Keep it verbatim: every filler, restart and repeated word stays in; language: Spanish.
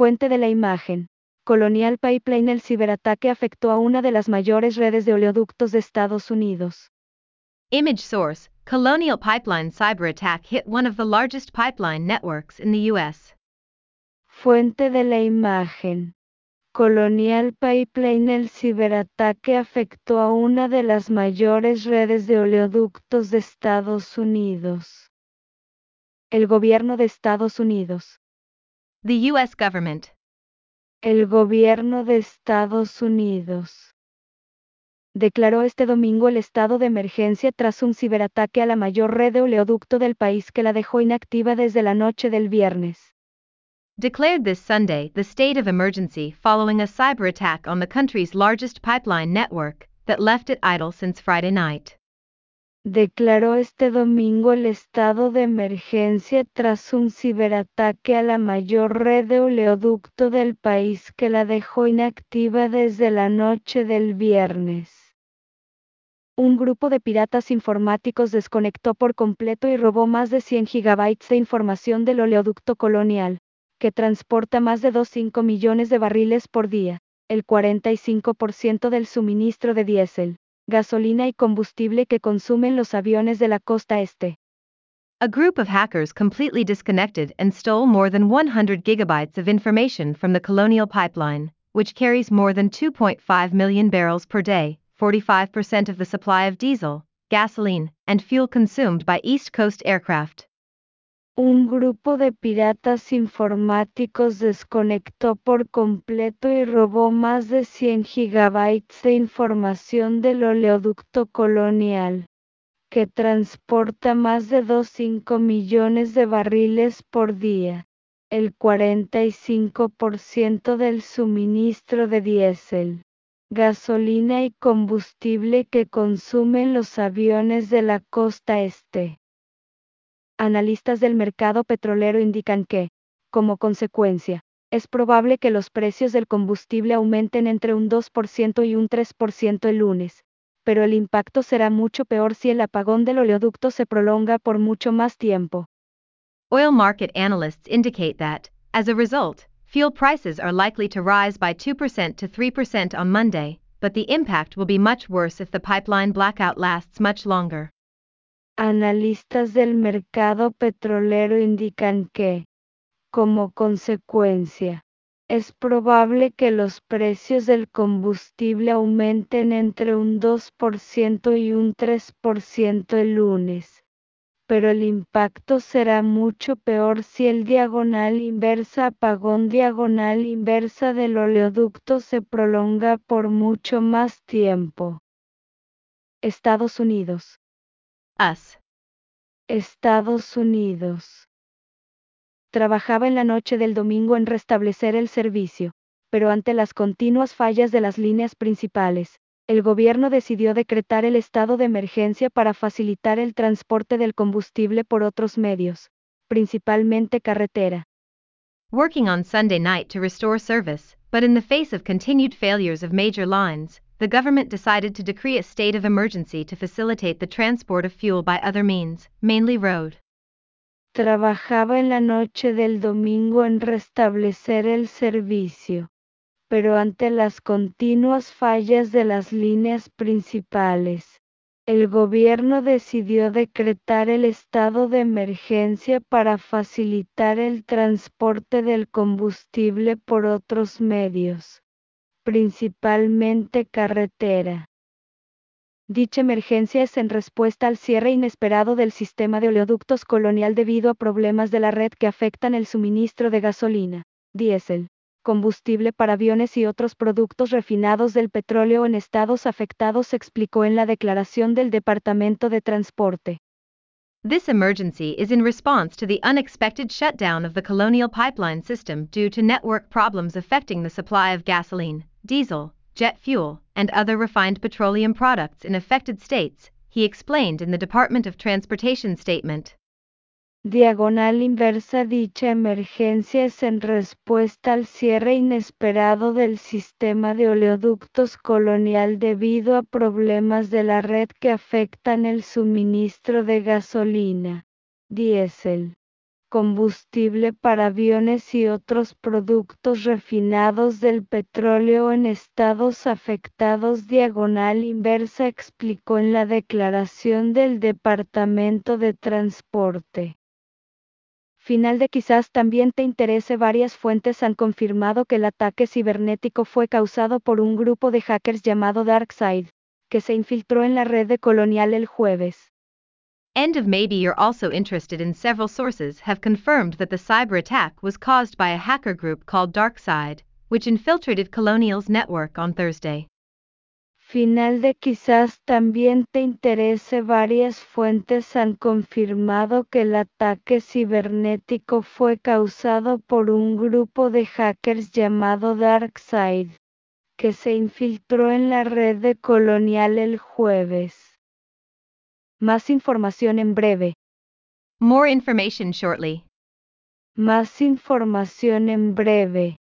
Fuente de la imagen. Colonial Pipeline. El ciberataque afectó a una de las mayores redes de oleoductos de Estados Unidos. Image source, Colonial Pipeline cyber attack hit one of the largest pipeline networks in the U S. Fuente de la imagen. Colonial Pipeline. El ciberataque afectó a una de las mayores redes de oleoductos de Estados Unidos. El gobierno de Estados Unidos. The U S government. El gobierno de Estados Unidos declaró este domingo el estado de emergencia tras un ciberataque a la mayor red de oleoducto del país que la dejó inactiva desde la noche del viernes. Declared this Sunday the state of emergency following a cyber attack on the country's largest pipeline network that left it idle since Friday night. Declaró este domingo el estado de emergencia tras un ciberataque a la mayor red de oleoducto del país que la dejó inactiva desde la noche del viernes. Un grupo de piratas informáticos desconectó por completo y robó más de cien gigabytes de información del oleoducto Colonial, que transporta más de dos punto cinco millones de barriles por día, el cuarenta y cinco por ciento del suministro de diésel, gasolina y combustible que consumen los aviones de la costa este. A group of hackers completely disconnected and stole more than one hundred gigabytes of information from the Colonial Pipeline, which carries more than two point five million barrels per day, forty-five percent of the supply of diesel, gasoline, and fuel consumed by East Coast aircraft. Un grupo de piratas informáticos desconectó por completo y robó más de cien gigabytes de información del oleoducto Colonial, que transporta más de dos punto cinco millones de barriles por día, el cuarenta y cinco por ciento del suministro de diésel, gasolina y combustible que consumen los aviones de la costa este. Analistas del mercado petrolero indican que, como consecuencia, es probable que los precios del combustible aumenten entre un dos por ciento y un tres por ciento el lunes, pero el impacto será mucho peor si el apagón del oleoducto se prolonga por mucho más tiempo. Oil market analysts indicate that, as a result, fuel prices are likely to rise by two percent to three percent on Monday, but the impact will be much worse if the pipeline blackout lasts much longer. Analistas del mercado petrolero indican que, como consecuencia, es probable que los precios del combustible aumenten entre un dos por ciento y un tres por ciento el lunes, pero el impacto será mucho peor si el diagonal inversa apagón diagonal inversa del oleoducto se prolonga por mucho más tiempo. Estados Unidos. U S. Estados Unidos. Trabajaba en la noche del domingo en restablecer el servicio, pero ante las continuas fallas de las líneas principales, el gobierno decidió decretar el estado de emergencia para facilitar el transporte del combustible por otros medios, principalmente carretera. Working on Sunday night to restore service, but in the face of continued failures of major lines, the government decided to decree a state of emergency to facilitate the transport of fuel by other means, mainly road. Trabajaba en la noche del domingo en restablecer el servicio, pero ante las continuas fallas de las líneas principales, el gobierno decidió decretar el estado de emergencia para facilitar el transporte del combustible por otros medios, principalmente carretera. Dicha emergencia es en respuesta al cierre inesperado del sistema de oleoductos Colonial debido a problemas de la red que afectan el suministro de gasolina, diésel, combustible para aviones y otros productos refinados del petróleo en estados afectados, se explicó en la declaración del Departamento de Transporte. This emergency is in response to the unexpected shutdown of the Colonial Pipeline system due to network problems affecting the supply of gasoline, diesel, jet fuel, and other refined petroleum products in affected states, he explained in the Department of Transportation statement. Diagonal inversa. Dicha emergencia es en respuesta al cierre inesperado del sistema de oleoductos Colonial debido a problemas de la red que afectan el suministro de gasolina, diésel, combustible para aviones y otros productos refinados del petróleo en estados afectados diagonal inversa, explicó en la declaración del Departamento de Transporte. Final de quizás también te interese. Varias fuentes han confirmado que el ataque cibernético fue causado por un grupo de hackers llamado DarkSide, que se infiltró en la red de Colonial el jueves. End of maybe you're also interested in several sources have confirmed that the cyber attack was caused by a hacker group called DarkSide, which infiltrated Colonial's network on Thursday. Final de quizás también te interese. Varias fuentes han confirmado que el ataque cibernético fue causado por un grupo de hackers llamado DarkSide, que se infiltró en la red de Colonial el jueves. Más información en breve. More information shortly. Más información en breve.